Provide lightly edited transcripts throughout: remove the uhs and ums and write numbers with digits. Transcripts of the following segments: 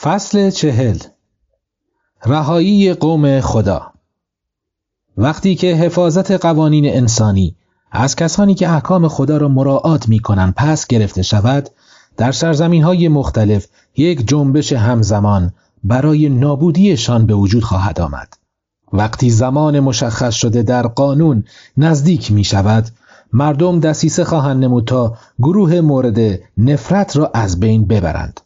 فصل 40. رهایی قوم خدا. وقتی که حفاظت قوانین انسانی از کسانی که احکام خدا را مراعات می‌کنند پس گرفته شود، در سرزمین‌های مختلف یک جنبش همزمان برای نابودیشان به وجود خواهد آمد. وقتی زمان مشخص شده در قانون نزدیک می‌شود، مردم دسیسه خواهند نمود تا گروه مورد نفرت را از بین ببرند.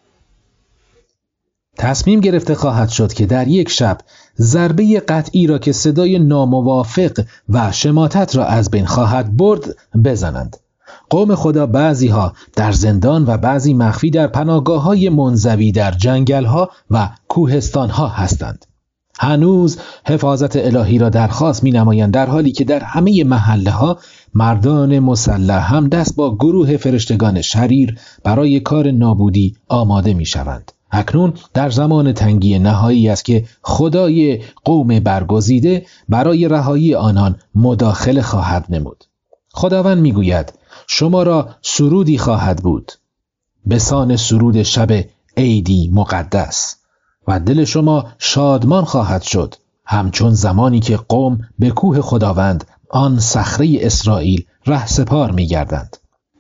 تصمیم گرفته خواهد شد که در یک شب ضربه قطعی را که صدای ناموافق و شماتت را از بین خواهد برد بزنند. قوم خدا بعضیها در زندان و بعضی مخفی در پناهگاه‌های منزوی در جنگل‌ها و کوهستان‌ها هستند. هنوز حفاظت الهی را درخواست می‌نمایند، در حالی که در همه محله‌ها مردان مسلح هم دست با گروه فرشتگان شریر برای کار نابودی آماده می‌شوند. اکنون در زمان تنگی نهایی است که خدای قوم برگزیده برای رهایی آنان مداخله خواهد نمود. خداوند میگوید شما را سرودی خواهد بود، بسان سرود شب عیدی مقدس، و دل شما شادمان خواهد شد، همچون زمانی که قوم به کوه خداوند، آن صخره اسرائیل، رهسپار می‌گردند.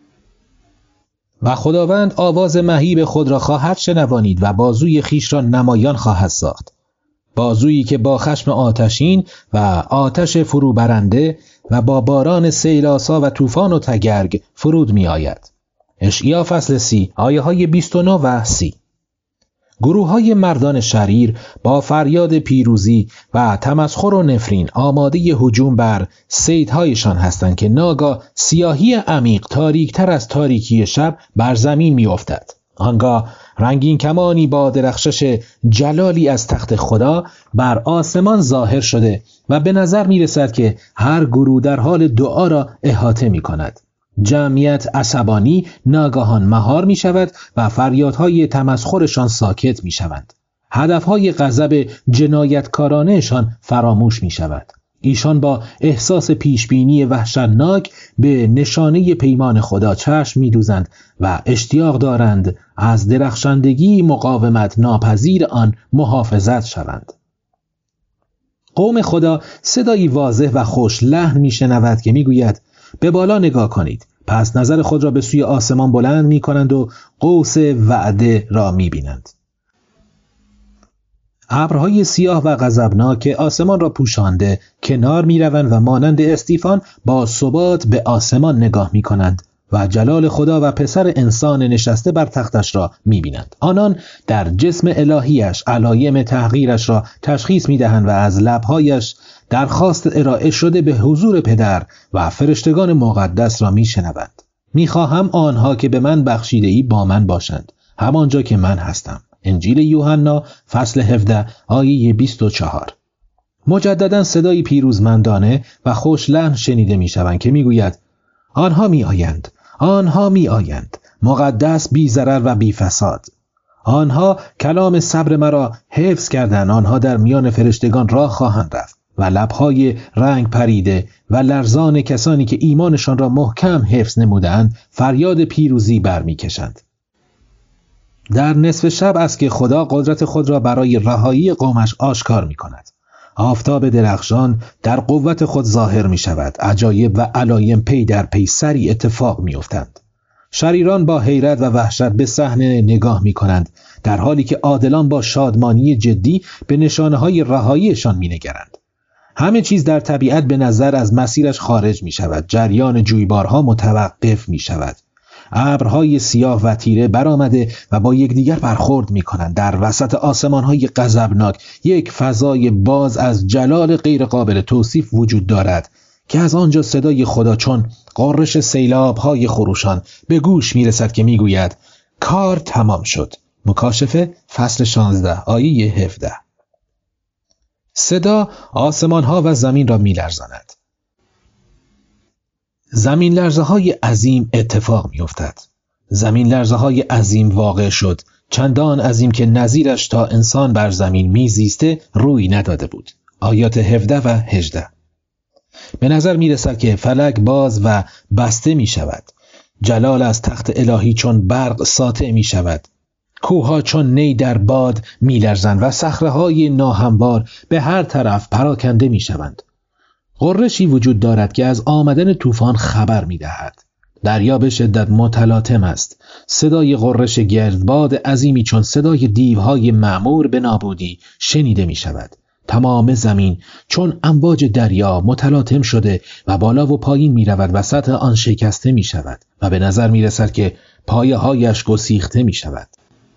و خداوند آواز مهیب خود را خواهد شنوانید و بازوی خیش را نمایان خواهد ساخت، بازویی که با خشم آتشین و آتش فروبرنده و با باران سیلاسا و طوفان و تگرگ فرود می آید. اشعیا فصل 30 آیه های 29 و 30. گروه های مردان شریر با فریاد پیروزی و تمسخر و نفرین آماده هجوم بر صیدهایشان هستند که ناگاه سیاهی عمیق تاریکتر از تاریکی شب بر زمین می افتد. آنگاه رنگین کمانی با درخشش جلالی از تخت خدا بر آسمان ظاهر شده و به نظر می رسد که هر گروه در حال دعا را احاطه می کند. جمعیت عصبانی ناگهان مهار می شود و فریادهای تمسخرشان ساکت می شوند. هدفهای غضب جنایتکارانهشان فراموش می شود. ایشان با احساس پیشبینی وحشتناک به نشانه پیمان خدا چشم می دوزند و اشتیاق دارند از درخشندگی مقاومت ناپذیر آن محافظت شوند. قوم خدا صدایی واضح و خوش لحن می شنود که می گوید به بالا نگاه کنید. پس نظر خود را به سوی آسمان بلند می کنند و قوس وعده را می بینند. ابرهای سیاه و غضبناک آسمان را پوشانده کنار می روند و مانند استیفان با ثبات به آسمان نگاه می کنند و جلال خدا و پسر انسان نشسته بر تختش را می بینند. آنان در جسم الهیش علایم تحقیرش را تشخیص می دهند و از لبهایش درخواست ارائه شده به حضور پدر و فرشتگان مقدس را می شنوند. می خواهم آنها که به من بخشیده ای با من باشند، همانجا که من هستم. انجیل یوحنا فصل 17 آیه 24. مجددا صدای پیروزمندانه و خوش لحن شنیده می شوند که می گوید آنها می آیند، آنها می آیند، مقدس بی ضرر و بی فساد. آنها کلام صبر مرا حفظ کردند، آنها در میان فرشتگان راه خواهند رفت و لبهای رنگ پریده و لرزان کسانی که ایمانشان را محکم حفظ نمودند فریاد پیروزی برمی کشند. در نصف شب است که خدا قدرت خود را برای رهایی قومش آشکار می کند. آفتاب درخشان در قوت خود ظاهر می شود. عجایب و علایم پی در پی سری اتفاق می افتند. شریران با حیرت و وحشت به صحنه نگاه می کنند، در حالی که عادلان با شادمانی جدی به نشانه های رهاییشان می نگرند. همه چیز در طبیعت به نظر از مسیرش خارج می شود. جریان جویبارها متوقف می شود. ابرهای سیاه و تیره برآمده و با یکدیگر برخورد می کنند. در وسط آسمانهای غضبناک یک فضای باز از جلال غیر قابل توصیف وجود دارد که از آنجا صدای خدا چون غرش سیلاب‌های خروشان به گوش می رسد که می گوید کار تمام شد. مکاشفه فصل 16 آیه 17. صدا آسمانها و زمین را می لرزاند. زمین لرزه های عظیم اتفاق می افتد. زمین لرزه های عظیم واقع شد، چندان عظیم که نظیرش تا انسان بر زمین می زیسته روی نداده بود. آیات 17 و 18. به نظر می رسد که فلک باز و بسته می شود. جلال از تخت الهی چون برق ساطع می شود. کوه‌ها چون نی در باد می‌لرزند و صخره‌های ناهموار به هر طرف پراکنده می‌شوند. غرشی وجود دارد که از آمدن طوفان خبر می‌دهد. دریا به شدت متلاطم است. صدای غرش گردباد عظیمی چون صدای دیوهای مأمور به نابودی شنیده می‌شود. تمام زمین چون امواج دریا متلاطم شده و بالا و پایین می‌رود و سطح آن شکسته می‌شود و به نظر می‌رسد که پایه‌هایش گسیخته می‌شود.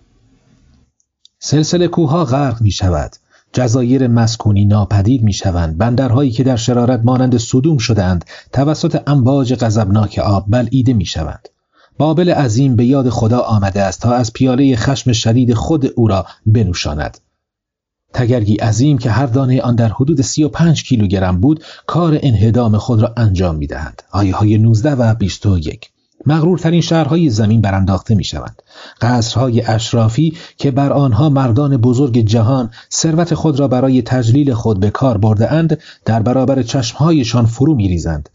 سلسله کوه‌ها غرق می‌شود. جزایر مسکونی ناپدید می‌شوند. بندرهایی که در شرارت مانند صدوم شده‌اند توسط امواج غضبناک آب بلعیده می‌شوند. بابل عظیم به یاد خدا آمده است تا از پیاله خشم شدید خود او را بنوشاند. تگرگی عظیم که هر دانه آن در حدود 35 کیلوگرم بود کار انهدام خود را انجام می‌دهند. آیه‌های 19 و 21. مغرورترین شهرهای زمین برانداخته می‌شوند. قصرهای اشرافی که بر آنها مردان بزرگ جهان ثروت خود را برای تجلیل خود به کار برده‌اند در برابر چشمهایشان فرو می‌ریزند.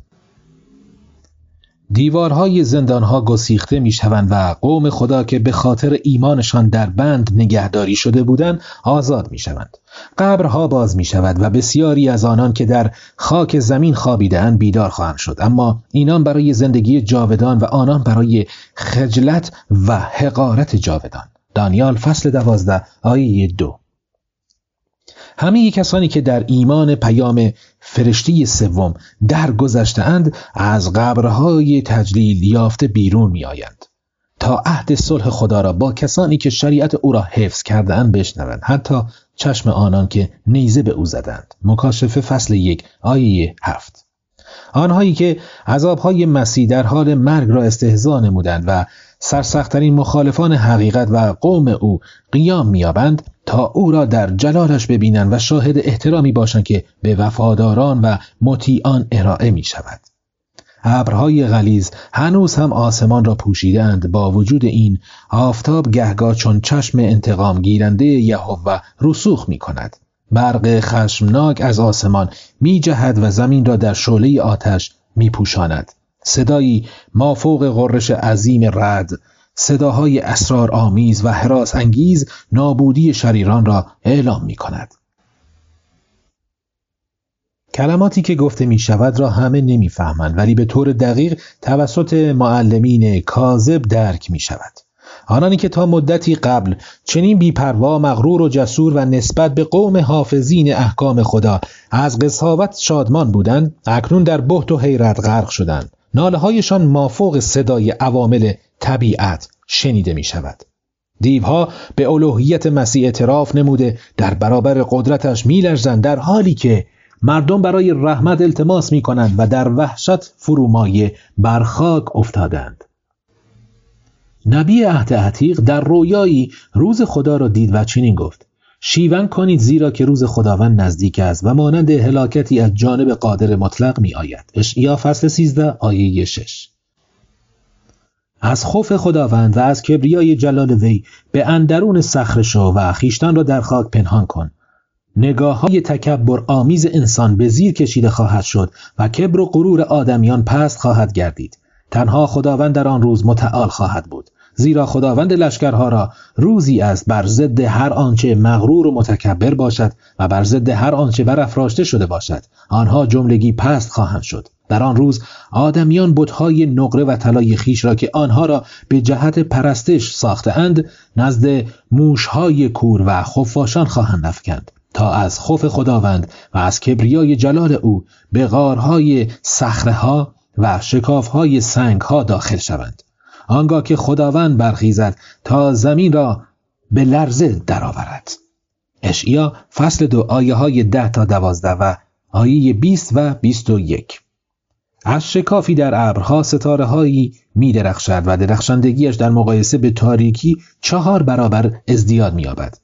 دیوارهای زندانها گسیخته می‌شوند و قوم خدا که به خاطر ایمانشان در بند نگهداری شده بودند آزاد می‌شوند. قبرها باز می‌شود و بسیاری از آنان که در خاک زمین خوابیده‌اند بیدار خواهند شد، اما اینان برای زندگی جاودان و آنان برای خجلت و حقارت جاودان. دانیال فصل 12 آیه 2. همه کسانی که در ایمان پیام فرشته سوم درگذشته‌اند از قبرهای تجلیل یافته بیرون می‌آیند تا عهد صلح خدا را با کسانی که شریعت او را حفظ کرده‌اند بشنوند، حتی چشم آنان که نیزه به او زدند. مکاشفه فصل 1 آیه 7. آنهایی که عذابهای مسیح در حال مرگ را استهزا نمودند و سرسخت‌ترین مخالفان حقیقت و قوم او قیام می‌یابند تا او را در جلالش ببینند و شاهد احترامی باشند که به وفاداران و مطیعان ارائه می‌شود. ابرهای غلیظ هنوز هم آسمان را پوشیدند. با وجود این آفتاب گهگاه چون چشم انتقام گیرنده یهوه رسوخ می‌کند. برق خشمناک از آسمان می‌جهد و زمین را در شعله آتش می‌پوشاند. صدایی مافوق غرش عظیم رعد، صداهای اسرارآمیز و هراس انگیز نابودی شریران را اعلام می‌کند. کلماتی که گفته می‌شود را همه نمی‌فهمند، ولی به طور دقیق توسط معلمین کاذب درک می‌شود. آنانی که تا مدتی قبل چنین بی‌پروا، مغرور و جسور و نسبت به قوم حافظین احکام خدا از قساوت شادمان بودند، اکنون در بهت و حیرت غرق شدند. ناله‌هایشان مافوق صدای عوامل طبیعت شنیده می‌شود. دیوها به الوهیت مسیح اعتراف نموده در برابر قدرتش می‌لرزند، در حالی که مردم برای رحمت التماس می‌کنند و در وحشت فرومایه بر خاک افتادند. نبی عهد عتیق در رویایی روز خدا را دید و چنین گفت: شیون کنید زیرا که روز خداوند نزدیک است و مانند هلاکتی از جانب قادر مطلق می آید. اشعیا فصل 13 آیه 6. از خوف خداوند و از کبریای جلال وی به اندرون صخره شو و خیشتن را در خاک پنهان کن. نگاه‌های تکبر آمیز انسان به زیر کشیده خواهد شد و کبر و غرور آدمیان پست خواهد گردید. تنها خداوند در آن روز متعال خواهد بود، زیرا خداوند لشکرها را روزی است بر ضد هر آنچه مغرور و متکبر باشد و بر ضد هر آنچه برافراشته شده باشد. آنها جملگی پست خواهند شد. در آن روز آدمیان بت‌های نقره و طلای خیش را که آنها را به جهت پرستش ساخته‌اند نزد موش‌های کور و خفاشان خواهند افکند تا از خوف خداوند و از کبریای جلال او به غارهای صخره‌ها و شکاف‌های سنگ‌ها داخل شوند. آنگاه که خداوند برخیزد تا زمین را به لرزه درآورد. اشعیا فصل 2 آیه‌های 10 تا 12 و آیه 20 و 21. از شکافی در ابرها ستاره‌هایی می‌درخشد و درخشندگیش در مقایسه به تاریکی 4 برابر ازدیاد می‌یابد.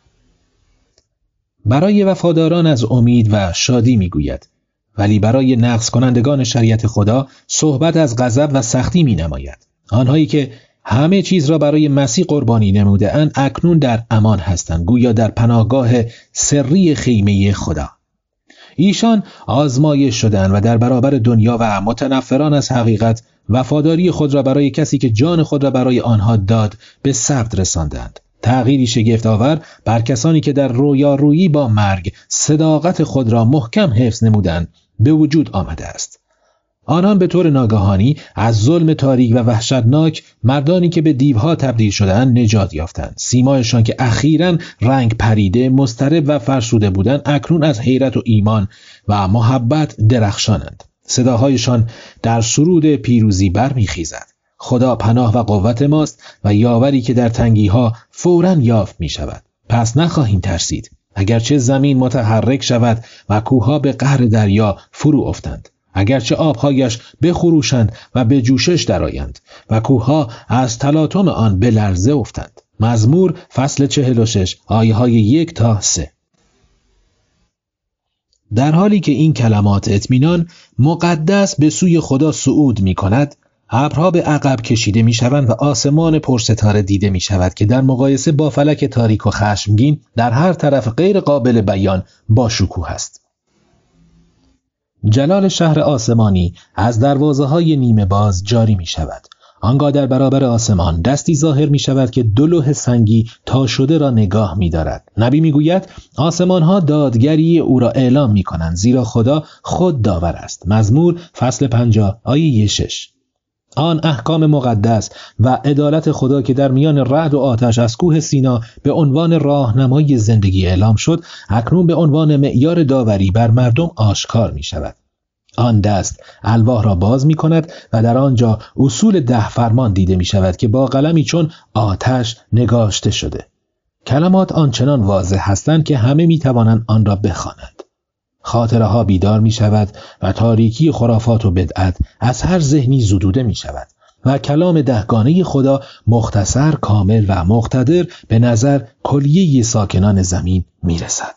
برای وفاداران از امید و شادی می‌گوید، ولی برای نقض کنندگان شریعت خدا صحبت از غضب و سختی می‌نماید. آنهایی که همه چیز را برای مسیح قربانی نموده اند اکنون در امان هستند، گویا در پناهگاه سری خیمه خدا. ایشان آزمایش شدند و در برابر دنیا و متنفران از حقیقت وفاداری خود را برای کسی که جان خود را برای آنها داد به ثبت رساندند. تغییری شگفت‌آور بر کسانی که در رویارویی با مرگ صداقت خود را محکم حفظ نمودند به وجود آمده است. آنان به طور ناگهانی از ظلم تاریک و وحشتناک مردانی که به دیوها تبدیل شدند نجات یافتند. سیمایشان که اخیراً رنگ پریده، مضطرب و فرسوده بودند، اکنون از حیرت و ایمان و محبت درخشانند. صداهایشان در سرود پیروزی برمیخیزد. خدا پناه و قوت ماست و یاوری که در تنگی‌ها فوراً یافت می‌شود. پس نخواهیم ترسید اگرچه زمین متحرک شود و کوه‌ها به قعر دریا فرو افتند، اگرچه آبهایش بخروشند و به جوشش درآیند و کوه‌ها از تلاطم آن به لرزه افتند. مزمور فصل 46 آیه‌های 1 تا 3. در حالی که این کلمات اطمینان مقدس به سوی خدا صعود می‌کند، ابرها به عقب کشیده می‌شوند و آسمان پرستاره دیده می‌شود که در مقایسه با فلک تاریک و خشمگین در هر طرف غیر قابل بیان با شکوه است. جلال شهر آسمانی از دروازه‌های نیمه باز جاری می‌شود. آنگاه در برابر آسمان دستی ظاهر می‌شود که دو لوح سنگی تا شده را نگاه می‌دارد. نبی می‌گوید آسمان‌ها دادگری او را اعلام می‌کنند، زیرا خدا خود داور است. مزمور فصل 50 آیه 6. آن احکام مقدس و عدالت خدا که در میان رعد و آتش از کوه سینا به عنوان راهنمای زندگی اعلام شد، اکنون به عنوان معیار داوری بر مردم آشکار می شود. آن دست الواح را باز می کند و در آنجا اصول 10 فرمان دیده می شود که با قلمی چون آتش نگاشته شده. کلمات آنچنان واضح هستند که همه می توانند آن را بخوانند. خاطره ها بیدار می شود و تاریکی خرافات و بدعت از هر ذهنی زدوده می شود و کلام دهگانه خدا مختصر، کامل و مقتدر به نظر کلیه ساکنان زمین می رسد.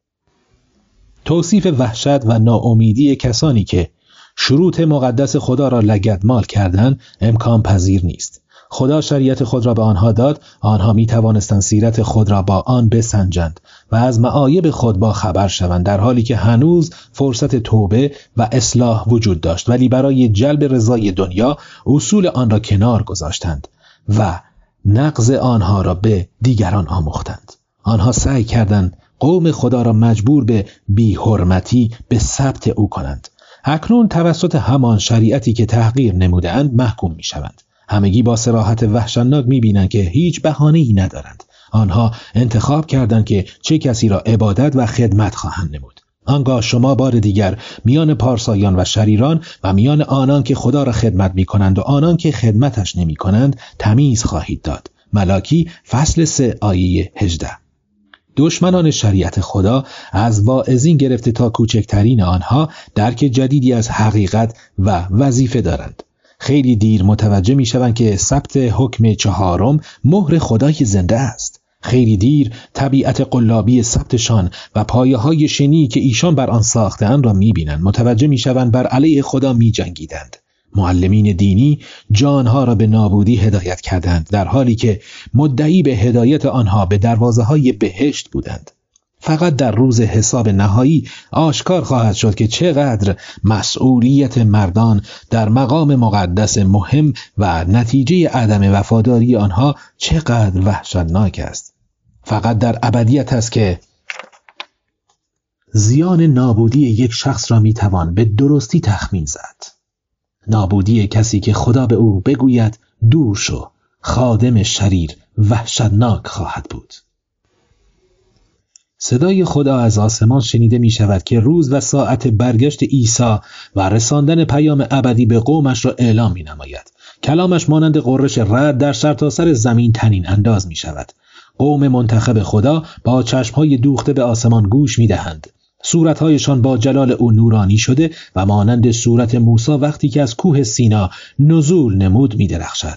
توصیف وحشت و ناامیدی کسانی که شروط مقدس خدا را لگدمال کردند امکان پذیر نیست. خدا شریعت خود را به آنها داد، آنها می توانستند سیرت خود را با آن بسنجند و از معایب خود با خبر شوند، در حالی که هنوز فرصت توبه و اصلاح وجود داشت، ولی برای جلب رضای دنیا اصول آن را کنار گذاشتند و نقض آنها را به دیگران آموختند. آنها سعی کردند قوم خدا را مجبور به بی‌حرمتی به سبط او کنند. اکنون توسط همان شریعتی که تحقیر نموده‌اند محکوم می‌شوند. همگی با صراحت وحشتناک می‌بینند که هیچ بهانه‌ای ندارند. آنها انتخاب کردند که چه کسی را عبادت و خدمت خواهند نمود. آنگاه شما بار دیگر میان پارسایان و شریران و میان آنان که خدا را خدمت می‌کنند و آنان که خدمتش نمی‌کنند تمیز خواهید داد. ملاکی فصل 3 آیه 18. دشمنان شریعت خدا از واعظین گرفته تا کوچکترین آنها درک جدیدی از حقیقت و وظیفه دارند. خیلی دیر متوجه می شوند که ثبت حکم 4 مهر خدای زنده است. خیلی دیر طبیعت قلابی ثبتشان و پایه‌های شنی که ایشان بر آن ساخته‌اند را می بینند. متوجه می شوند بر علیه خدا می جنگیدند. معلمین دینی جانها را به نابودی هدایت کردند، در حالی که مدعی به هدایت آنها به دروازه‌های بهشت بودند. فقط در روز حساب نهایی آشکار خواهد شد که چقدر مسئولیت مردان در مقام مقدس مهم و نتیجه عدم وفاداری آنها چقدر وحشتناک است. فقط در ابدیت است که زیان نابودی یک شخص را میتوان به درستی تخمین زد. نابودی کسی که خدا به او بگوید دور شو، خادم شریر وحشتناک خواهد بود. صدای خدا از آسمان شنیده می شود که روز و ساعت برگشت عیسی و رساندن پیام ابدی به قومش را اعلام می نماید. کلامش مانند غرش رعد در سرتاسر زمین طنین انداز می شود. قوم منتخب خدا با چشمهای دوخته به آسمان گوش می دهند. صورتهایشان با جلال او نورانی شده و مانند صورت موسی وقتی که از کوه سینا نزول نمود می درخشد.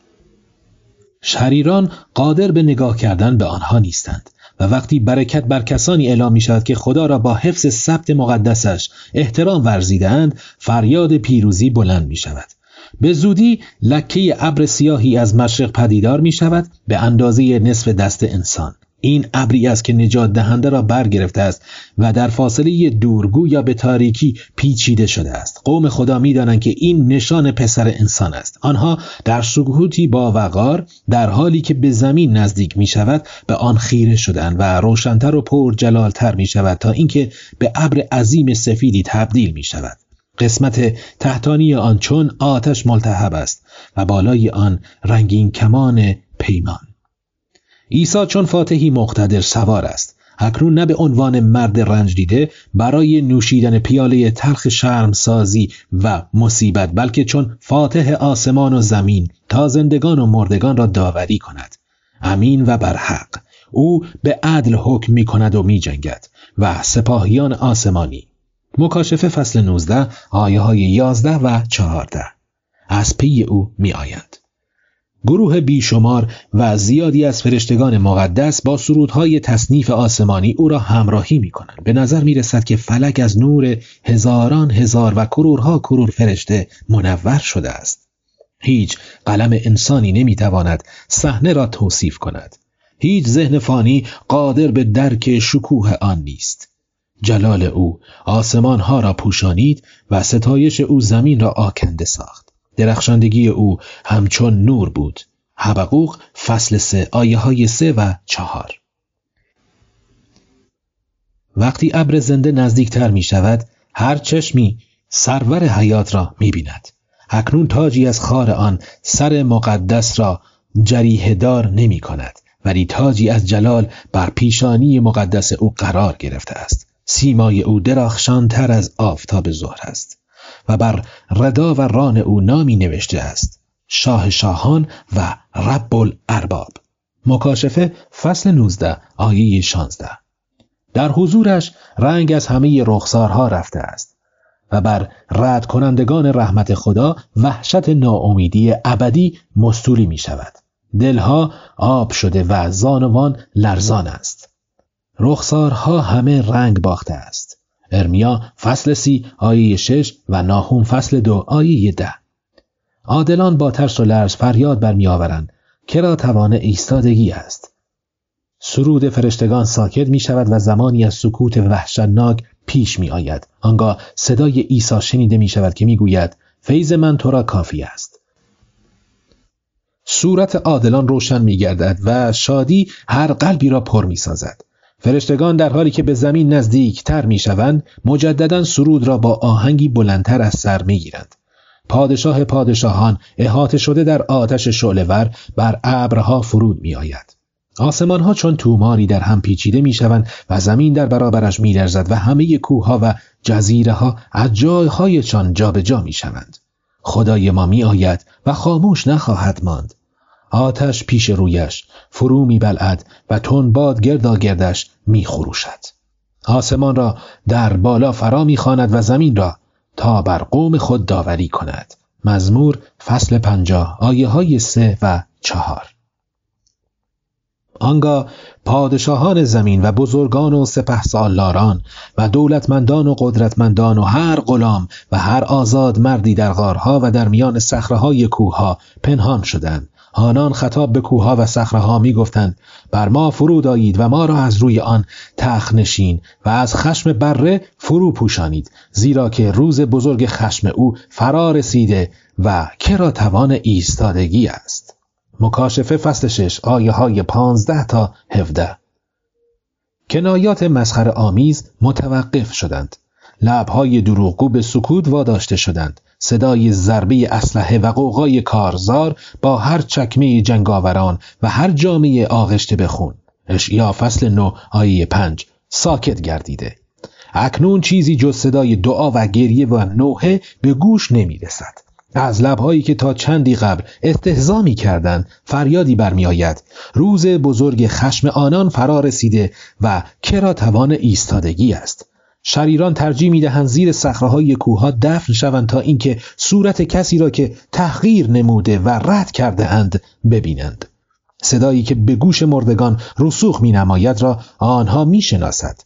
شریران قادر به نگاه کردن به آنها نیستند و وقتی برکت بر کسانی اعلام می شود که خدا را با حفظ سبت مقدسش احترام ورزیدند، فریاد پیروزی بلند می شود. به زودی لکه ابر سیاهی از مشرق پدیدار می شود به اندازه نصف دست انسان. این ابری است که نجات دهنده را برگرفته است و در فاصله دورگو یا به تاریکی پیچیده شده است. قوم خدا می‌دانند که این نشان پسر انسان است. آنها در سکوتی با وقار در حالی که به زمین نزدیک می‌شود به آن خیره شدند و روشن‌تر و پرجلال‌تر می‌شود تا اینکه به ابر عظیم سفیدی تبدیل می‌شود. قسمت تحتانی آن چون آتش ملتهب است و بالای آن رنگین کمان پیمان. عیسی چون فاتحی مقتدر سوار است. اکنون نه به عنوان مرد رنج دیده برای نوشیدن پیاله تلخ شرمسازی و مصیبت، بلکه چون فاتح آسمان و زمین تا زندگان و مردگان را داوری کند. امین و برحق او به عدل حکم می کند و می جنگد و سپاهیان آسمانی. مکاشفه فصل 19 آیه های 11 و 14 از پی او می آیند. گروه بیشمار و زیادی از فرشتگان مقدس با سرودهای تصنیف آسمانی او را همراهی می کنند. به نظر می رسد که فلک از نور هزاران هزار و کرورها کرور فرشته منور شده است. هیچ قلم انسانی نمی تواند صحنه را توصیف کند. هیچ ذهن فانی قادر به درک شکوه آن نیست. جلال او آسمان ها را پوشانید و ستایش او زمین را آکنده ساخت. درخشندگی او همچون نور بود. حبقوق فصل 3 آیه های 3 و 4. وقتی ابر زنده نزدیکتر می شود، هر چشمی سرور حیات را می بیند. اکنون تاجی از خار آن سر مقدس را جریحه دار نمی کند، ولی تاجی از جلال بر پیشانی مقدس او قرار گرفته است. سیمای او درخشانتر از آفتاب ظهر است و بر ردا و ران او نامی نوشته است: شاه شاهان و رب الارباب. مکاشفه فصل 19 آیه 16. در حضورش رنگ از همه رخسارها رفته است و بر رد کنندگان رحمت خدا وحشت ناامیدی ابدی مستولی می شود. دلها آب شده و زانوان لرزان است. رخسارها همه رنگ باخته است. ارمیا فصل 30 آیه 6 و ناهوم فصل 2 آیه 10. عادلان با ترس و لرز فریاد برمی آورند: کرا توان ایستادگی است. سرود فرشتگان ساکت می شود و زمانی از سکوت وحشتناک پیش می آید. آنگاه صدای عیسی شنیده می شود که می گوید: فیض من تو را کافی است. صورت عادلان روشن می گردد و شادی هر قلبی را پر می سازد. فرشتگان در حالی که به زمین نزدیک تر می شوند، مجدداً سرود را با آهنگی بلندتر از سر می گیرند. پادشاه پادشاهان احاطه شده در آتش شعله‌ور بر ابرها فرود می آید. آسمان ها چون توماری در هم پیچیده می شوند و زمین در برابرش می لرزد و همه کوه ها و جزیره ها از جایهایشان جابجا می شوند. خدای ما می آید و خاموش نخواهد ماند. آتش پیش رویش فرو می بلعد و تندباد گرداگردش می خروشد. آسمان را در بالا فرا می خواند و زمین را تا بر قوم خود داوری کند. مزمور فصل 50 آیه های 3 و 4. آنگاه پادشاهان زمین و بزرگان و سپهسالاران و دولتمندان و قدرتمندان و هر غلام و هر آزاد مردی در غارها و در میان صخره‌های کوه‌ها پنهان شدند. آنان خطاب به کوه‌ها و صخره‌ها می‌گفتند: بر ما فرود آیید و ما را از روی آن تخت نشین و از خشم بره فرو پوشانید، زیرا که روز بزرگ خشم او فرا رسیده و کرا توان ایستادگی است. مکاشفه فصل 6 آیه های 15 تا 17. کنایات مسخره آمیز متوقف شدند. لب‌های دروغگو به سکوت واداشته شدند. صدای ضربه اسلحه و غوغای کارزار با هر چکمه جنگاوران و هر جامعه آغشته به خون. اشعیا فصل 9 آیه 5 ساکت گردیده. اکنون چیزی جز صدای دعا و گریه و نوحه به گوش نمی رسد. از لب‌هایی که تا چندی قبل استهزا می‌کردند فریادی برمی آید: روز بزرگ خشم آنان فرا رسیده و کرا توان ایستادگی است. شریران ترجیح می‌دهند زیر صخره‌های کوه‌ها دفن شوند تا اینکه صورت کسی را که تحقیر نموده و رد کرده اند ببینند. صدایی که به گوش مردگان رسوخ می‌نماید را آنها می‌شناسد.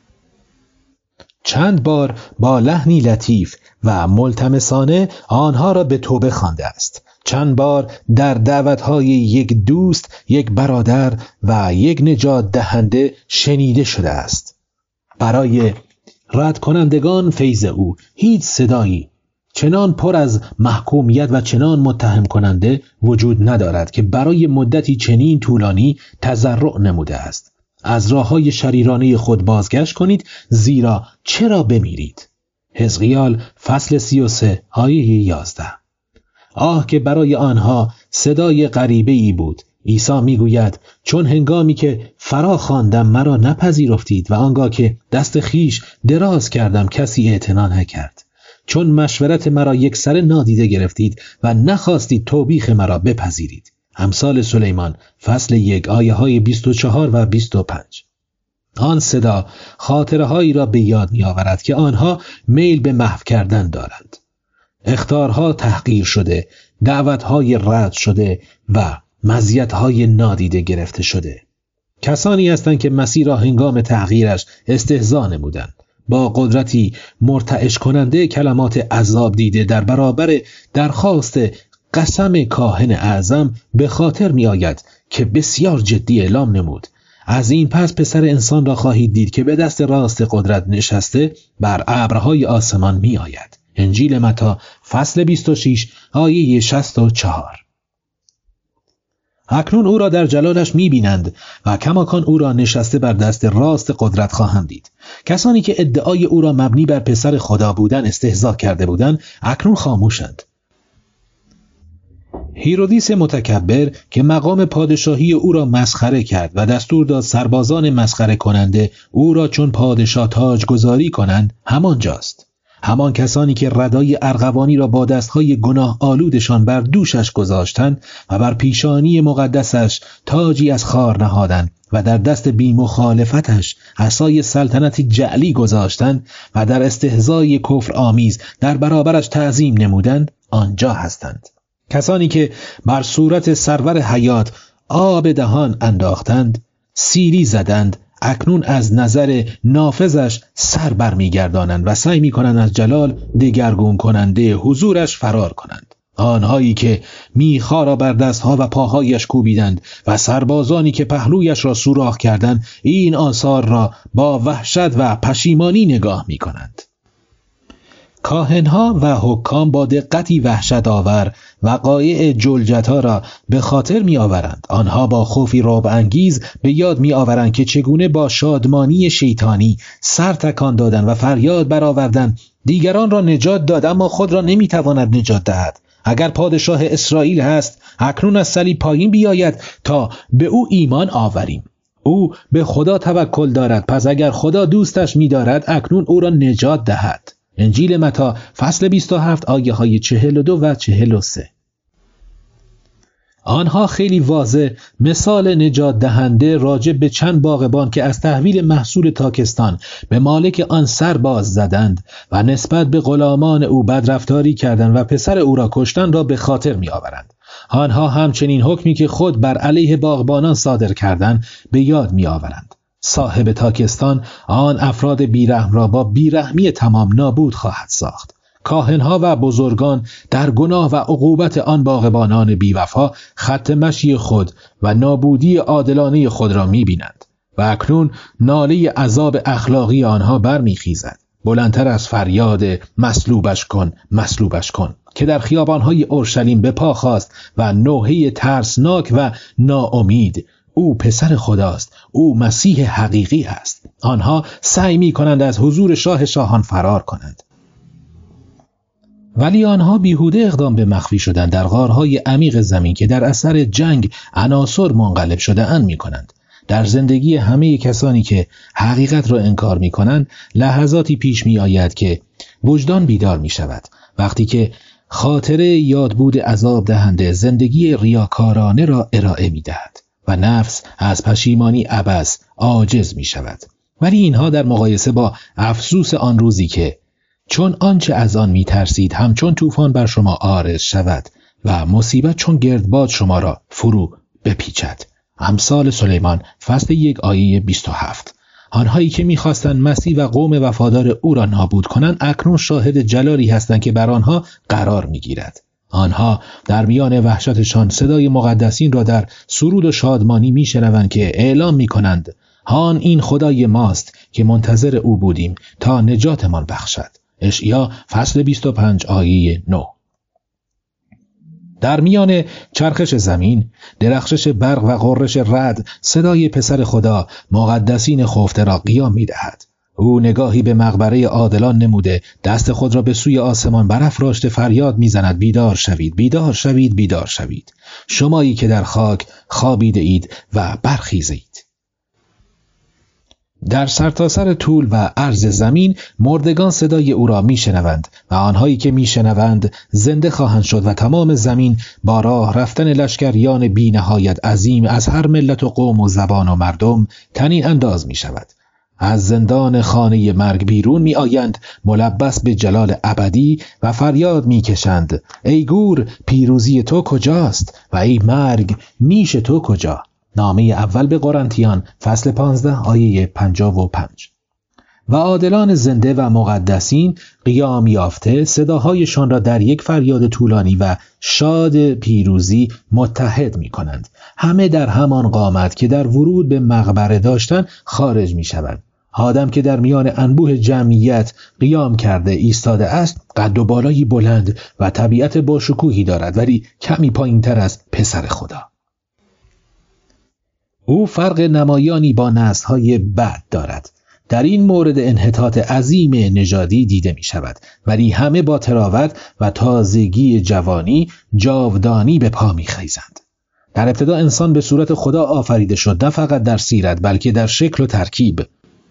چند بار با لحنی لطیف و ملتمسانه آنها را به توبه خوانده است. چند بار در دعوتهای یک دوست، یک برادر و یک نجات دهنده شنیده شده است. برای رد کنندگان فیض او هیچ صدایی چنان پر از محکومیت و چنان متهم کننده وجود ندارد که برای مدتی چنین طولانی تضرع نموده است. از راه‌های شریرانه خود بازگشت کنید، زیرا چرا بمیرید. حزقیال فصل 33 آیه 11. آه که برای آنها صدای غریبه‌ای بود. عیسی میگوید چون هنگامی که فرا خواندم مرا نپذیرفتید و آنگاه که دست خیش دراز کردم کسی اعتنا نکرد. چون مشورت مرا یک سر نادیده گرفتید و نخواستید توبیخ مرا بپذیرید. امثال سلیمان فصل 1 آیه های 24 و 25. آن صدا خاطرهایی را به یاد می آورد که آنها میل به محو کردن دارند. اخطارها تحقیر شده، دعوتهای رد شده و مزیت‌های نادیده گرفته شده. کسانی هستند که مسیح را هنگام تحقیرش استهزا نمودند. با قدرتی مرتعش کننده کلمات عذاب دیده در برابر درخواست قسم کاهن اعظم به خاطر می آید که بسیار جدی اعلام نمود: از این پس پسر انسان را خواهید دید که به دست راست قدرت نشسته بر ابرهای آسمان می آید. انجیل متی فصل 26 آیه 64. اکنون او را در جلالش می‌بینند و کماکان او را نشسته بر دست راست قدرت خواهند دید. کسانی که ادعای او را مبنی بر پسر خدا بودن استهزا کرده بودند اکنون خاموشند. هیرودیس متکبر که مقام پادشاهی او را مسخره کرد و دستور داد سربازان مسخره کننده او را چون پادشاه تاجگذاری کنند همانجاست. همان کسانی که ردای ارغوانی را با دستهای گناه آلودشان بر دوشش گذاشتند و بر پیشانی مقدسش تاجی از خار نهادند و در دست بی مخالفتش عصای سلطنتی جعلی گذاشتند و در استهزای کفر آمیز در برابرش تعظیم نمودند، آنجا هستند. کسانی که بر صورت سرور حیات آب دهان انداختند، سیلی زدند، اکنون از نظر نافذش سر برمیگردانند و سعی می‌کنند از جلال دگرگون کننده حضورش فرار کنند. آنهایی که میخا را بر دستها و پاهایش کوبیدند و سربازانی که پهلویش را سوراخ کردند این آثار را با وحشت و پشیمانی نگاه می‌کنند. کاهنها و حکام با دقتی وحشت آور وقایع جلجتا را به خاطر می آورند. آنها با خوفی رعب انگیز به یاد می آورند که چگونه با شادمانی شیطانی سر تکان دادن و فریاد برآوردن دیگران را نجات داد اما خود را نمی تواند نجات دهد. اگر پادشاه اسرائیل هست اکنون از صلیب پایین بیاید تا به او ایمان آوریم. او به خدا توکل دارد، پس اگر خدا دوستش می دارد اکنون او را نجات دهد. انجیل متی فصل 27 آیه های 42 و 43. آنها خیلی واضح مثال نجات دهنده راجع به چند باغبان که از تحویل محصول تاکستان به مالک آن سر باز زدند و نسبت به غلامان او بدرفتاری کردند و پسر او را کشتند را به خاطر می آورند. آنها همچنین حکمی که خود بر علیه باغبانان صادر کردند به یاد می آورند. صاحب تاکستان آن افراد بیرحم را با بیرحمی تمام نابود خواهد ساخت. کاهنها و بزرگان در گناه و عقوبت آن باغبانان بیوفا خط مشی خود و نابودی عادلانه خود را می‌بینند و اکنون ناله عذاب اخلاقی آنها برمیخیزد، بلندتر از فریاد مصلوبش کن مصلوبش کن که در خیابان‌های اورشلیم به پا خاست و نوحه ترسناک و ناامید: او پسر خداست، او مسیح حقیقی است. آنها سعی می‌کنند از حضور شاه شاهان فرار کنند، ولی آنها بیهوده اقدام به مخفی شدن در غارهای عمیق زمین که در اثر جنگ عناصر منقلب شده اند می‌کنند. در زندگی همه کسانی که حقیقت را انکار می‌کنند لحظاتی پیش می‌آید که وجدان بیدار می‌شود، وقتی که خاطره یادبود عذاب دهنده زندگی ریاکارانه را ارائه می‌دهد و نفس از پشیمانی عبث عاجز می شود. ولی اینها در مقایسه با افسوس آن روزی که چون آنچه از آن می ترسید همچون طوفان بر شما عارض شود و مصیبت چون گردباد شما را فرو بپیچد. امثال سلیمان فصل 1 آیه 27. آنهایی که می‌خواستند مسیح و قوم وفادار او را نابود کنند اکنون شاهد جلالی هستند که بر آنها قرار می‌گیرد. آنها در میان وحشتشان صدای مقدسین را در سرود و شادمانی میشنوند که اعلام میکنند هان این خدای ماست که منتظر او بودیم تا نجاتمان بخشد. اشعیا فصل 25 آیه 9. در میان چرخش زمین، درخشش برق و غرش رعد، صدای پسر خدا مقدسین خفته را قیام می‌دهد. او نگاهی به مقبره عادلان نموده، دست خود را به سوی آسمان برافراشته فریاد می‌زند بیدار شوید، بیدار شوید، بیدار شوید، شمایی که در خاک خوابیده اید و برخیزید. در سرتاسر طول و عرض زمین مردگان صدای او را میشنوند و آنهایی که میشنوند زنده خواهند شد و تمام زمین با راه رفتن لشکریان بی نهایت عظیم از هر ملت و قوم و زبان و مردم طنین انداز می شود. از زندان خانه مرگ بیرون می آیند ملبس به جلال ابدی و فریاد می کشند ای گور پیروزی تو کجاست و ای مرگ نیش تو کجا. نامه اول به قرنتیان فصل 15 آیه 55. و عادلان زنده و مقدسین قیام یافته صداهایشان را در یک فریاد طولانی و شاد پیروزی متحد می کنند. همه در همان قامت که در ورود به مقبره داشتند خارج می شوند. آدم که در میان انبوه جمعیت قیام کرده ایستاده است قد و بالایی بلند و طبیعت باشکوهی دارد، ولی کمی پایین تر از پسر خدا. او فرق نمایانی با نسل‌های بعد دارد. در این مورد انحطاط عظیم نژادی دیده می شود، ولی همه با تراوت و تازگی جوانی جاودانی به پا می خیزند. در ابتدا انسان به صورت خدا آفریده شد، نه فقط در سیرت بلکه در شکل و ترکیب.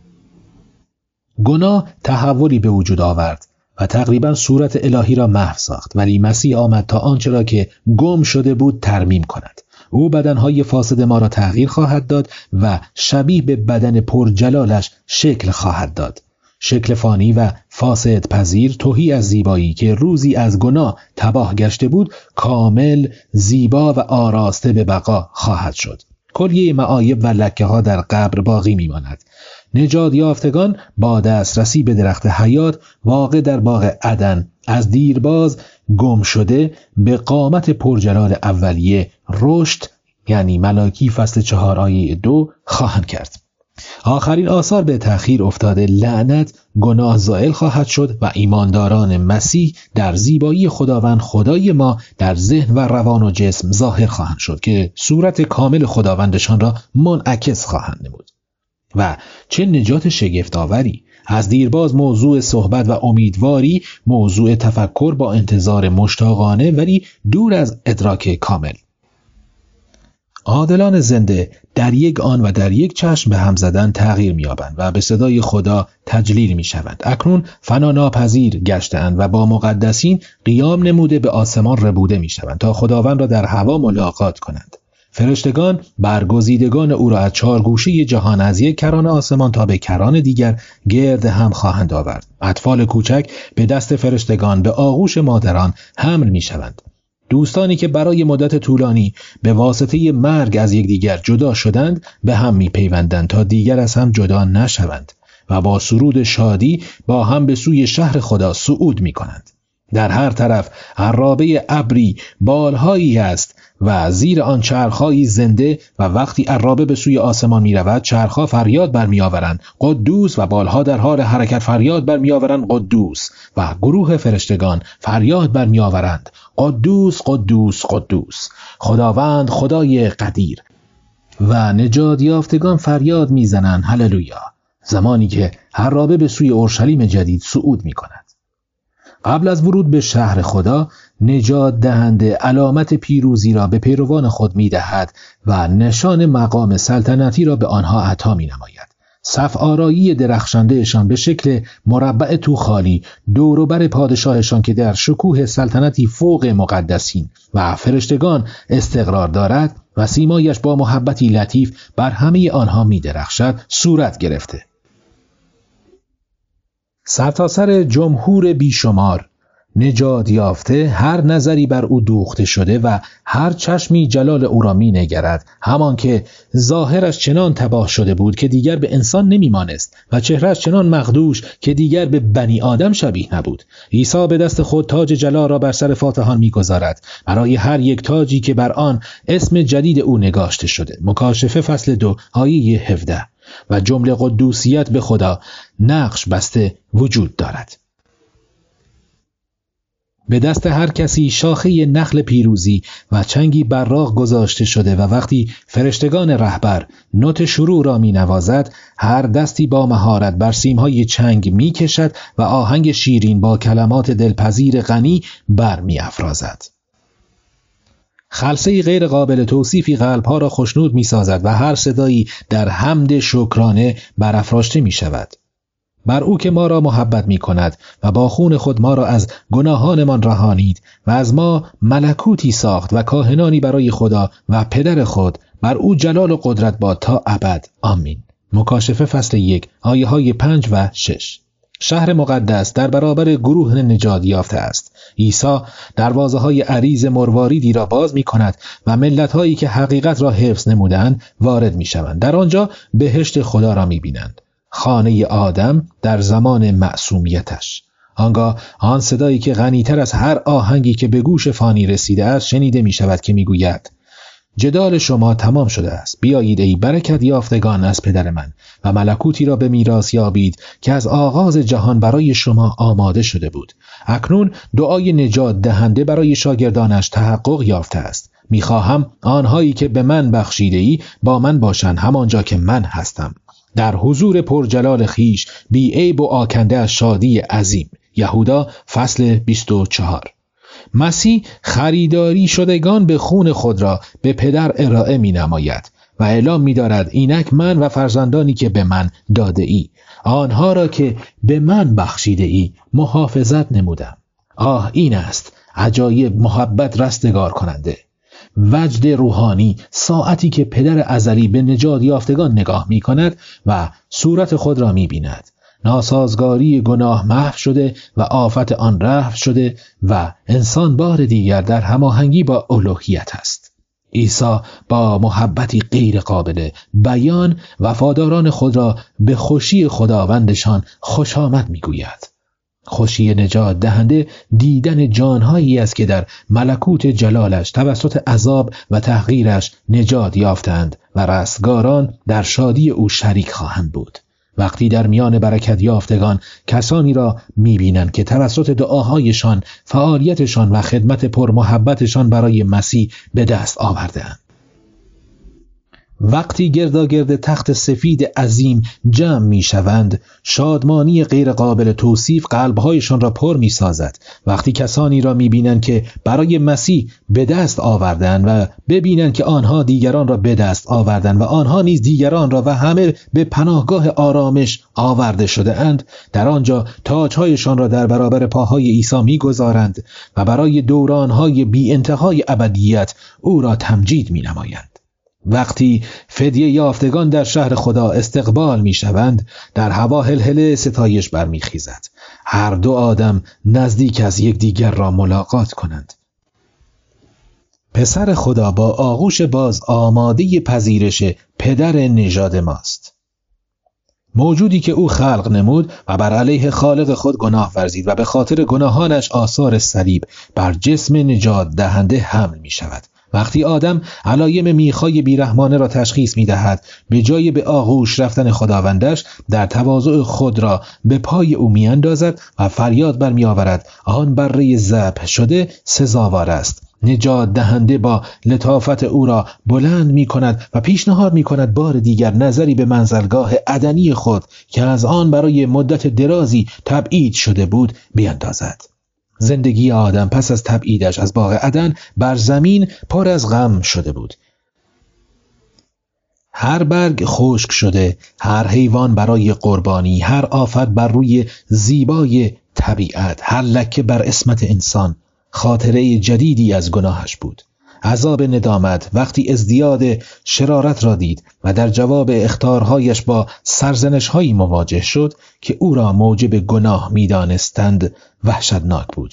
گناه تحولی به وجود آورد و تقریبا صورت الهی را محو ساخت، ولی مسیح آمد تا آنچه را که گم شده بود ترمیم کند. او بدنهای فاسد ما را تغییر خواهد داد و شبیه به بدن پرجلالش شکل خواهد داد. شکل فانی و فاسد پذیر تهی از زیبایی که روزی از گناه تباه گشته بود کامل، زیبا و آراسته به بقا خواهد شد. کلیه معایب و لکه ها در قبر باقی میماند. نجات یافتگان با دسترسی به درخت حیات واقع در باغ عدن از دیرباز گم شده به قامت پرجلال اولیه رشد، یعنی ملاکی فصل 4 آیه 2 خواهند کرد. آخرین آثار به تأخیر افتاده لعنت، گناه زائل خواهد شد و ایمانداران مسیح در زیبایی خداوند خدای ما در ذهن و روان و جسم ظاهر خواهند شد که صورت کامل خداوندشان را منعکس خواهند نمود. و چه نجات شگفت‌آوری! از دیرباز موضوع صحبت و امیدواری، موضوع تفکر با انتظار مشتاقانه ولی دور از ادراک کامل. عادلان زنده در یک آن و در یک چشم به هم زدن تغییر می‌یابند و به صدای خدا تجلیل می‌شوند. اکنون فنا ناپذیر گشته‌اند و با مقدسین قیام نموده به آسمان ربوده می‌شوند تا خداوند را در هوا ملاقات کنند. فرشتگان برگزیدگان او را از 4 گوشه جهان از یک کران آسمان تا به کران دیگر گرد هم خواهند آورد. اطفال کوچک به دست فرشتگان به آغوش مادران حمل می شوند. دوستانی که برای مدت طولانی به واسطه مرگ از یکدیگر جدا شدند به هم می پیوندند تا دیگر از هم جدا نشوند و با سرود شادی با هم به سوی شهر خدا صعود می کنند. در هر طرف عرابه ابری بالهایی است و زیر آن چرخهایی زنده و وقتی عرابه به سوی آسمان می رود چرخها فریاد برمی آورند قدوس و بالها در حال حرکت فریاد برمی آورند قدوس و گروه فرشتگان فریاد برمی آورند قدوس قدوس قدوس خداوند خدای قدیر و نجات یافتگان فریاد می زنند هللویا زمانی که عرابه به سوی اورشلیم جدید صعود می کند. قبل از ورود به شهر خدا نجات دهنده علامت پیروزی را به پیروان خود می دهد و نشان مقام سلطنتی را به آنها عطا می نماید. صف آرایی درخشندهشان به شکل مربع توخالی دور و بر پادشاهشان که در شکوه سلطنتی فوق مقدسین و فرشتگان استقرار دارد و سیمایش با محبتی لطیف بر همه آنها می درخشد صورت گرفته. سرتاسر جمهور بیشمار نجات یافته هر نظری بر او دوخته شده و هر چشمی جلال او را می نگرد، همان که ظاهرش چنان تباه شده بود که دیگر به انسان نمی مانست و چهرهش چنان مخدوش که دیگر به بنی آدم شبیه نبود. عیسی به دست خود تاج جلال را بر سر فاتحان می گذارد، برای هر یک تاجی که بر آن اسم جدید او نگاشته شده. مکاشفه فصل 2 آیه 17. و جمله قدوسیت به خدا نقش بسته وجود دارد. به دست هر کسی شاخه نخل پیروزی و چنگی براق گذاشته شده و وقتی فرشتگان رهبر نوت شروع را می نوازد، هر دستی با مهارت بر سیمهای چنگ می کشد و آهنگ شیرین با کلمات دلپذیر غنی بر می افرازد. خلسه‌ای غیر قابل توصیفی قلبها را خوشنود می سازد و هر صدایی در حمد شکرانه برافراشته می شود. بر او که ما را محبت می کند و با خون خود ما را از گناهانمان رهانید و از ما ملکوتی ساخت و کاهنانی برای خدا و پدر خود، بر او جلال و قدرت باد تا ابد. آمین. مکاشفه فصل 1 آیه های 5 و 6. شهر مقدس در برابر گروه نجات یافته است. عیسی دروازه های عریض مرواریدی را باز می کند و ملت هایی که حقیقت را حفظ نمودند وارد می شوند. در آنجا بهشت خدا را می بینند. خانه آدم در زمان معصومیتش. آنگاه آن صدایی که غنیتر از هر آهنگی که به گوش فانی رسیده است شنیده می شود که می گوید: جدال شما تمام شده است. بیایید ای برکت یافتگان از پدر من و ملکوتی را به میراث یابید که از آغاز جهان برای شما آماده شده بود. اکنون دعای نجات دهنده برای شاگردانش تحقق یافته است. میخواهم آنهایی که به من بخشیده ای با من باشند همانجا که من هستم، در حضور پرجلال خیش بی عیب و آکنده از شادی عظیم. یهودا فصل 24. مسیح خریداری شدگان به خون خود را به پدر ارائه می نماید و اعلام می دارد: اینک من و فرزندانی که به من داده ای، آنها را که به من بخشیده ای محافظت نمودم. آه، این است عجایب محبت رستگار کننده. وجد روحانی، ساعتی که پدر ازلی به نجات یافتگان نگاه می کند و صورت خود را می بیند. ناسازگاری گناه محو شده و آفت آن رفع شده و انسان بار دیگر در هماهنگی با الوهیت است. عیسی با محبتی غیر قابل بیان وفاداران خود را به خوشی خداوندشان خوش آمد می گوید. خوشی نجات دهنده دیدن جانهایی است که در ملکوت جلالش توسط عذاب و تحقیرش نجات یافتند و رستگاران در شادی او شریک خواهند بود. وقتی در میان برکت یافتگان کسانی را می‌بینند که توسط دعاهایشان، فعالیتشان و خدمت پرمحبتشان برای مسیح به دست آورده‌اند. وقتی گرداگرد تخت سفید عظیم جمع می شوند، شادمانی غیر قابل توصیف قلبهایشان را پر می سازد. وقتی کسانی را می بینند که برای مسیح به دست آوردند و ببینند که آنها دیگران را به دست آوردند و آنها نیز دیگران را و همه به پناهگاه آرامش آورده شده اند، در آنجا تاجهایشان را در برابر پاهای عیسی می گذارند و برای دورانهای بی انتهای ابدیت او را تمجید می نمایند. وقتی فدیه یافتگان در شهر خدا استقبال می شوند، در هوا هلهله ستایش برمی خیزد. هر دو آدم نزدیک از یکدیگر را ملاقات کنند. پسر خدا با آغوش باز آماده پذیرش پدر نژاد ماست. موجودی که او خلق نمود و بر علیه خالق خود گناه ورزید و به خاطر گناهانش آثار صلیب بر جسم نجات دهنده حمل می شود. وقتی آدم علایم میخای بیرحمانه را تشخیص می‌دهد، به جای به آغوش رفتن خداوندش در تواضع خود را به پای او می‌اندازد و فریاد برمی‌آورد: آن بره ذبح شده سزاوار است. نجات دهنده با لطافت او را بلند می‌کند و پیشنهاد می‌کند بار دیگر نظری به منزلگاه عدنی خود که از آن برای مدت درازی تبعید شده بود بیاندازد. زندگی آدم پس از تبعیدش از باغ عدن بر زمین پر از غم شده بود. هر برگ خشک شده، هر حیوان برای قربانی، هر آفت بر روی زیبای طبیعت، هر لکه بر عصمت انسان خاطره جدیدی از گناهش بود. عذاب ندامت وقتی ازدیاد شرارت را دید و در جواب اخطارهایش با سرزنش‌هایی مواجه شد که او را موجب گناه می‌دانستند وحشتناک بود.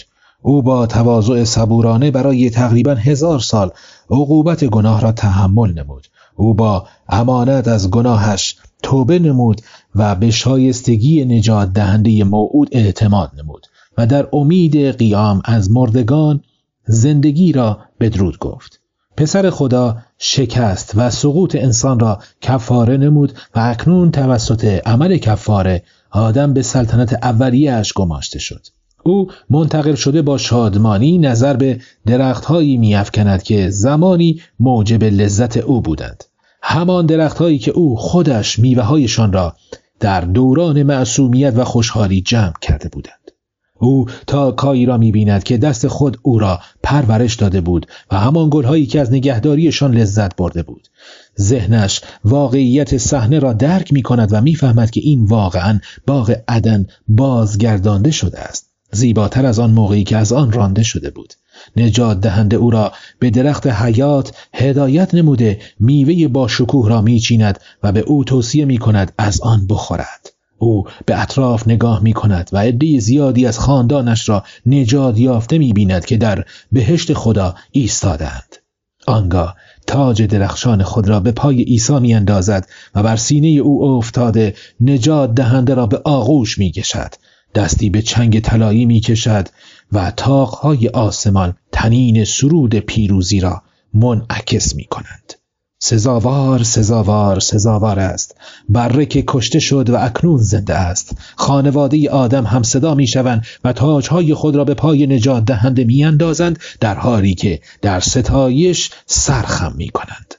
او با تواضع صبورانه برای تقریباً 1000 سال عقوبت گناه را تحمل نمود. او با امانت از گناهش توبه نمود و به شایستگی نجات دهنده موعود اعتماد نمود و در امید قیام از مردگان زندگی را بدرود گفت. پسر خدا شکست و سقوط انسان را کفاره نمود و اکنون توسط عمل کفاره آدم به سلطنت اولیه‌اش گماشته شد. او منتقل شده با شادمانی نظر به درخت‌هایی می‌افکند که زمانی موجب لذت او بودند. همان درخت‌هایی که او خودش میوه‌هایشان را در دوران معصومیت و خوشحالی جمع کرده بودند. او تا کایی را می‌بیند که دست خود او را پرورش داده بود و همان گل‌هایی که از نگهداریشان لذت برده بود. ذهنش واقعیت صحنه را درک می‌کند و می‌فهمد که این واقعاً باغ عدن بازگردانده شده است، زیباتر از آن موقعی که از آن رانده شده بود. نجات دهنده او را به درخت حیات هدایت نموده میوه با شکوه را میچیند و به او توصیه می‌کند از آن بخورد. او به اطراف نگاه می‌کند و عده زیادی از خاندانش را نجات یافته می‌بیند که در بهشت خدا ایستادند. آنگاه تاج درخشان خود را به پای عیسی می‌اندازد و بر سینه او افتاده نجات دهنده را به آغوش می‌کشد. دستی به چنگ طلایی می‌کشد و طاق‌های آسمان طنین سرود پیروزی را منعکس می‌کنند. سزاوار سزاوار سزاوار است، بره که کشته شد و اکنون زنده است. خانواده آدم هم صدا می‌شوند و تاج‌های خود را به پای نجات دهنده می‌اندازند، در حالی که در ستایش سرخم می‌کنند.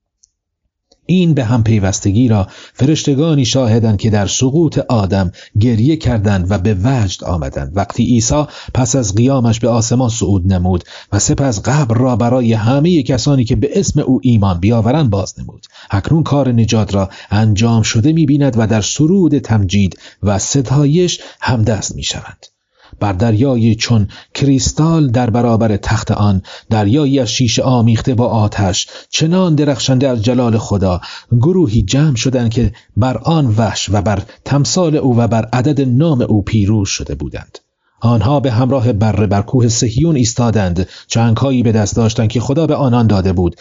این به هم پیوستگی را فرشتگانی شاهدند که در سقوط آدم گریه کردند و به وجد آمدند. وقتی عیسی پس از قیامش به آسمان صعود نمود و سپس قبر را برای همه کسانی که به اسم او ایمان بیاورند باز نمود، اکنون کار نجات را انجام شده می‌بیند و در سرود تمجید و ستایش همدست می‌شوند. بر دریایی چون کریستال در برابر تخت آن، دریایی از شیشه آمیخته با آتش، چنان درخشنده از جلال خدا، گروهی جمع شدند که بر آن وحش و بر تمثال او و بر عدد نام او پیروز شده بودند. آنها به همراه بره بر کوه صهیون ایستادند. چنگ‌هایی به دست داشتند که خدا به آنان داده بود.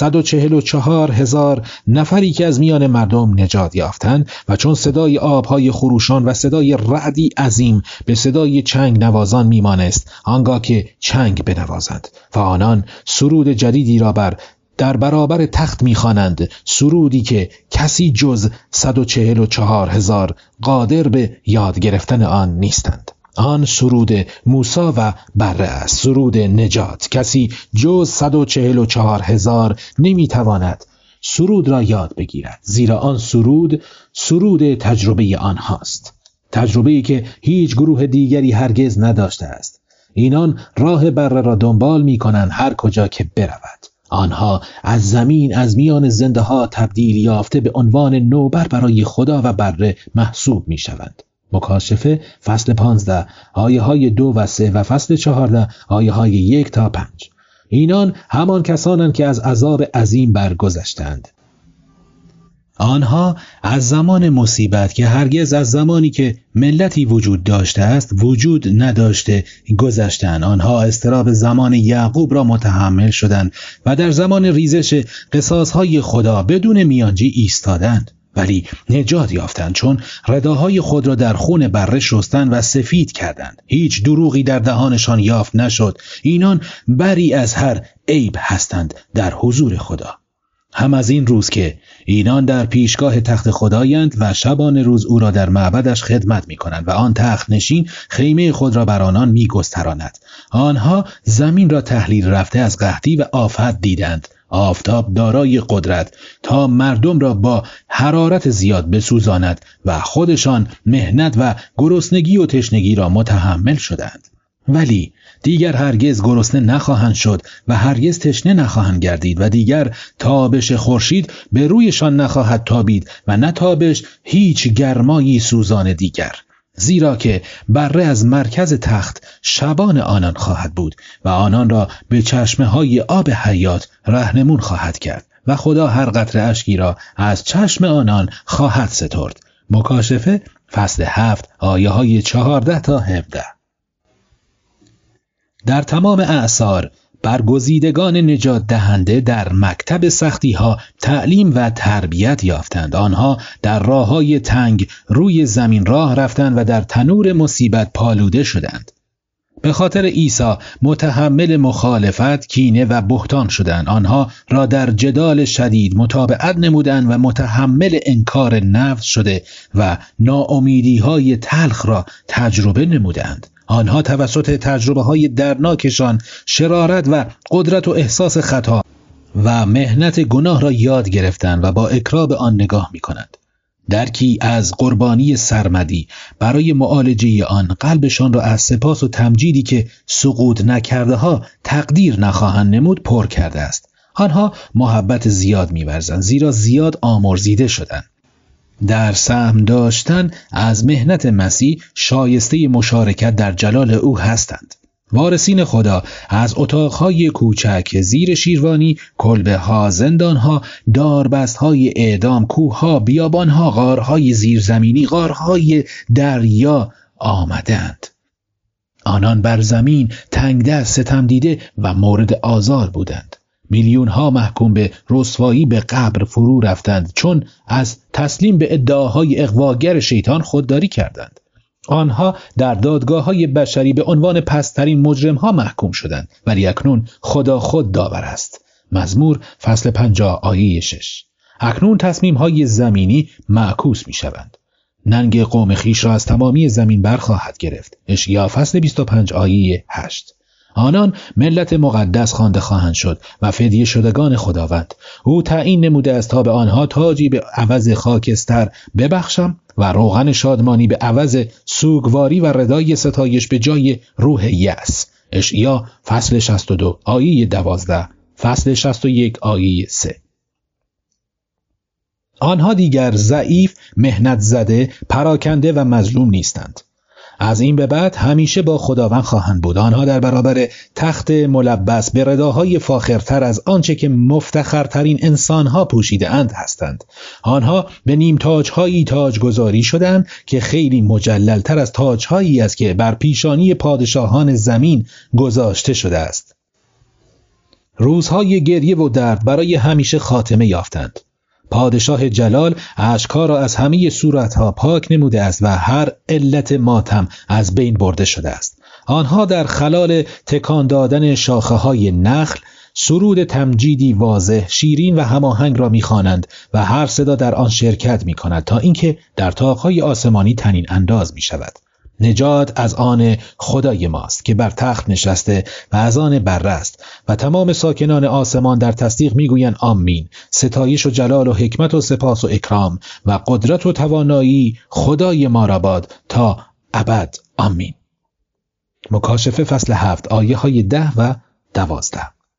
144,000 نفری که از میان مردم نجات یافتند و چون صدای آبهای خروشان و صدای رعدی عظیم به صدای چنگ نوازان میمانست، آنگاه که چنگ بنوازند و آنان سرود جدیدی را در برابر تخت میخوانند، سرودی که کسی جز 144,000 قادر به یاد گرفتن آن نیستند. آن سرود موسی و بره است، سرود نجات. کسی جز 144,000 نمیتواند سرود را یاد بگیرد، زیرا آن سرود تجربه آنهاست، تجربه‌ای که هیچ گروه دیگری هرگز نداشته است. اینان راه بره را دنبال می‌کنند هر کجا که برود. آنها از زمین از میان زنده ها تبدیل یافته به عنوان نوبر برای خدا و بره محسوب می‌شوند. مکاشفه فصل 15 آیه های 2 و 3 و فصل 14 آیه های 1 تا 5. اینان همان کسانند که از عذاب عظیم برگذشتند. آنها از زمان مصیبت که هرگز از زمانی که ملتی وجود داشته است وجود نداشته گذشتند. آنها اضطراب زمان یعقوب را متحمل شدند و در زمان ریزش قصاص‌های خدا بدون میانجی ایستادند، ولی نجات یافتند چون رداهای خود را در خون بره شستند و سفید کردند. هیچ دروغی در دهانشان یافت نشد. اینان بری از هر عیب هستند در حضور خدا. هم از این روز که اینان در پیشگاه تخت خدایند و شبانه روز او را در معبدش خدمت می کنند و آن تخت نشین خیمه خود را بر آنان می گستراند. آنها زمین را تحلیل رفته از قحطی و آفت دیدند. آفتاب دارای قدرت تا مردم را با حرارت زیاد بسوزاند و خودشان مهنت و گرسنگی و تشنگی را متحمل شدند. ولی دیگر هرگز گرسنه نخواهند شد و هرگز تشنه نخواهند گردید و دیگر تابش خورشید به رویشان نخواهد تابید و نه تابش هیچ گرمایی سوزان دیگر، زیرا که بره از مرکز تخت شبان آنان خواهد بود و آنان را به چشمه های آب حیات رهنمون خواهد کرد و خدا هر قطره اشکی را از چشم آنان خواهد سترد. مکاشفه فصل 7 آیه های 14 تا 17. در تمام اعصار برگزیدگان نجات دهنده در مکتب سختی ها تعلیم و تربیت یافتند. آنها در راههای تنگ روی زمین راه رفتند و در تنور مصیبت پالوده شدند. به خاطر عیسی متحمل مخالفت، کینه و بهتان شدند. آنها را در جدال شدید متابعت نمودند و متحمل انکار نفس شده و ناامیدی‌های تلخ را تجربه نمودند. آنها توسط تجربه‌های درناکشان شرارت و قدرت و احساس خطا و محنت گناه را یاد گرفتند و با اکراه به آن نگاه می‌کنند. درکی از قربانی سرمدی برای معالجه آن قلبشان را از سپاس و تمجیدی که سقوط نکرده ها تقدیر نخواهند نمود پر کرده است. آنها محبت زیاد می‌ورزند زیرا زیاد آمرزیده شدند. در سهم داشتن از محنت مسیح شایسته مشارکت در جلال او هستند. وارثین خدا از اتاقهای کوچک زیر شیروانی، کلبه‌ها، زندانها، داربستهای اعدام، کوهها، بیابانها، غارهای زیرزمینی، غارهای دریا آمدند. آنان بر زمین تنگدست، ستم دیده و مورد آزار بودند. میلیون‌ها محکوم به رسوایی به قبر فرو رفتند چون از تسلیم به ادعاهای اغواگر شیطان خودداری کردند. آنها در دادگاه‌های بشری به عنوان پست‌ترین مجرم‌ها محکوم شدند، ولی اکنون خدا خود داور است. مزمور فصل 50 آیه 6. اکنون تصمیم‌های زمینی معکوس می‌شوند. ننگ قوم خویش را از تمامی زمین برخواهد گرفت. اشعیا فصل 25 آیه 8. آنان ملت مقدس خوانده خواهند شد و فدیه شدگان خداوند. او تعیین نموده است تا به آنها تاجی به عوض خاکستر ببخشم و روغن شادمانی به عوض سوگواری و ردای ستایش به جای روح یأس. اشعیا فصل 62 آیه 12، فصل 61 آیه 3. آنها دیگر ضعیف، محنت زده، پراکنده و مظلوم نیستند. از این به بعد همیشه با خداوند خواهند بود. آنها در برابر تخت ملبس به رداهای فاخرتر از آنچه که مفتخرترین انسانها پوشیده اند هستند. آنها به نیم تاجهایی تاجگذاری شدند که خیلی مجللتر از تاجهایی است که بر پیشانی پادشاهان زمین گذاشته شده است. روزهای گریه و درد برای همیشه خاتمه یافتند. پادشاه جلال اشک‌ها را از همه صورتها پاک نموده است و هر علت ماتم از بین برده شده است. آنها در خلال تکان دادن شاخه‌های نخل سرود تمجیدی واضح، شیرین و هماهنگ را می‌خوانند و هر صدا در آن شرکت می‌کند تا اینکه در طاق‌های آسمانی طنین انداز می‌شود. نجات از آن خدای ماست که بر تخت نشسته و از آن بره است و تمام ساکنان آسمان در تصدیق میگویند آمین. ستایش و جلال و حکمت و سپاس و اکرام و قدرت و توانایی خدای ما را باد تا ابد. آمین. مکاشفه فصل 7 آیه های 10 و 12.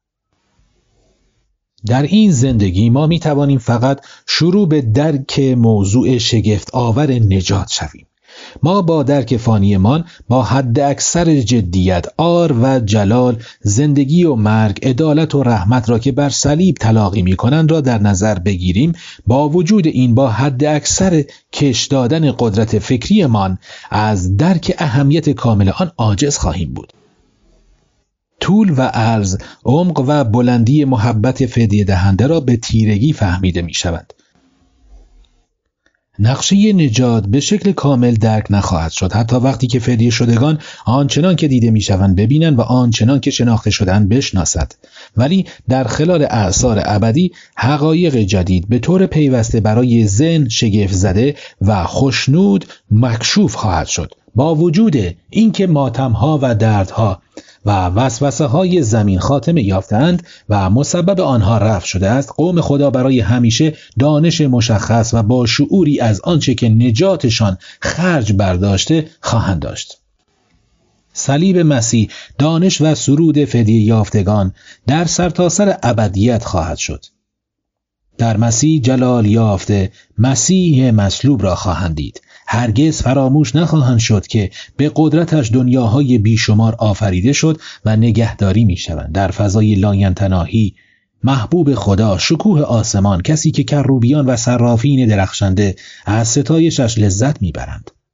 در این زندگی ما می توانیم فقط شروع به درک موضوع شگفت آور نجات شویم. ما با درک فانیمان با حد اکثر جدیت، عار و جلال، زندگی و مرگ، عدالت و رحمت را که بر صلیب تلاقی می کنند را در نظر بگیریم، با وجود این با حد اکثر کش دادن قدرت فکریمان از درک اهمیت کامل آن عاجز خواهیم بود. طول و عرض، عمق و بلندی محبت فدیه دهنده را به تیرگی فهمیده می شود. نقشه نجات به شکل کامل درک نخواهد شد حتی وقتی که فدیه شدگان آنچنان که دیده میشوند ببینند و آنچنان که شناخته شدند بشناسند. ولی در خلال اعصار ابدی حقایق جدید به طور پیوسته برای ذهن شگفت زده و خوشنود مکشوف خواهد شد. با وجود اینکه ماتم‌ها و دردها و وسوسه های زمین خاتمه یافتند و مسبب آنها رفع شده است، قوم خدا برای همیشه دانش مشخص و با شعوری از آنچه که نجاتشان خرج برداشته خواهند داشت. صلیب مسیح دانش و سرود فدیه یافتگان در سرتاسر ابدیت خواهد شد. در مسیح جلال یافته مسیح مصلوب را خواهند دید. هرگز فراموش نخواهند شد که به قدرتش دنیاهای بیشمار آفریده شد و نگهداری می شوند. در فضای لاینتناهی محبوب خدا، شکوه آسمان، کسی که کروبیان و صرافین درخشنده از ستایشش لذت می برند.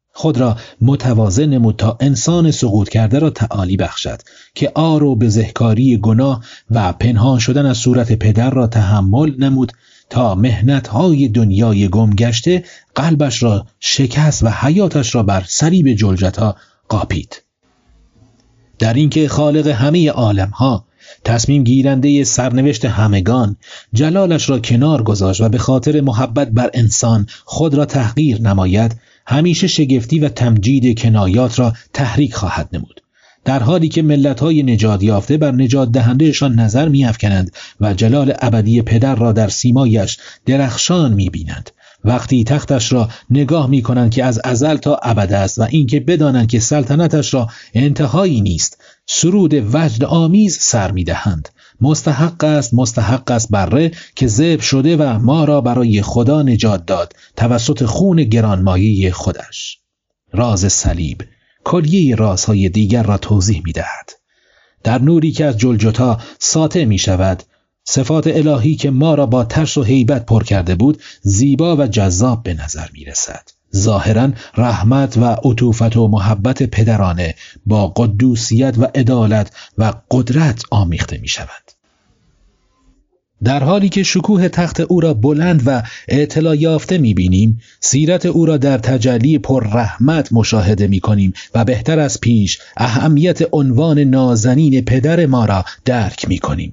خود را متواضع نمود تا انسان سقوط کرده را تعالی بخشد که عار و بزهکاری گناه و پنهان شدن از صورت پدر را تحمل نمود تا محنت‌های دنیای گم گشته قلبش را شکست و حیاتش را بر صلیب جلجتا قاپید. در اینکه خالق همه عالم‌ها، تصمیم گیرنده سرنوشت همگان، جلالش را کنار گذاشت و به خاطر محبت بر انسان خود را تحقیر نماید، همیشه شگفتی و تمجید کنایات را تحریک خواهد نمود. در حالی که ملت‌های نجات یافته بر نجات دهندهشان نظر می‌افکنند و جلال ابدی پدر را در سیمایش درخشان می‌بینند، وقتی تختش را نگاه می‌کنند که از ازل تا ابد است و اینکه بدانند که سلطنتش را انتهایی نیست، سرود وجد آمیز سر می‌دهند. مستحق است بره که ذبح شده و ما را برای خدا نجات داد توسط خون گرانمایه خودش. راز صلیب کلیه رازهای دیگر را توضیح می‌دهد. در نوری که از جلجتا ساطع می‌شود، صفات الهی که ما را با ترس و هیبت پر کرده بود زیبا و جذاب به نظر می‌رسد. ظاهراً رحمت و عطوفت و محبت پدرانه با قدوسیت و عدالت و قدرت آمیخته می‌شود. در حالی که شکوه تخت او را بلند و اطلاع یافته می‌بینیم، سیرت او را در تجلی پر رحمت مشاهده می‌کنیم و بهتر از پیش اهمیت عنوان نازنین پدر ما را درک می‌کنیم.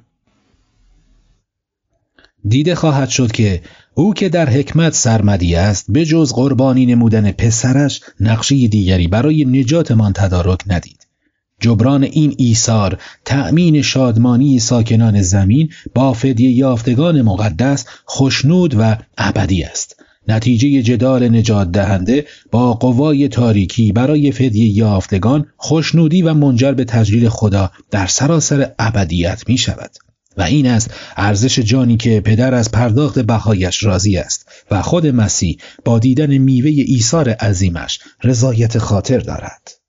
دیده خواهد شد که او که در حکمت سرمدی است، به جز قربانی نمودن پسرش نقشه دیگری برای نجاتمان تدارک ندید. جبران این ایثار، تأمین شادمانی ساکنان زمین با فدیه یافتگان مقدس خوشنود و ابدی است. نتیجه جدال نجات دهنده با قوای تاریکی برای فدیه یافتگان خوشنودی و منجر به تجلیل خدا در سراسر ابدیت می شود. و این است ارزش جانی که پدر از پرداخت بهایش راضی است و خود مسیح با دیدن میوه ایثار عظیمش رضایت خاطر دارد.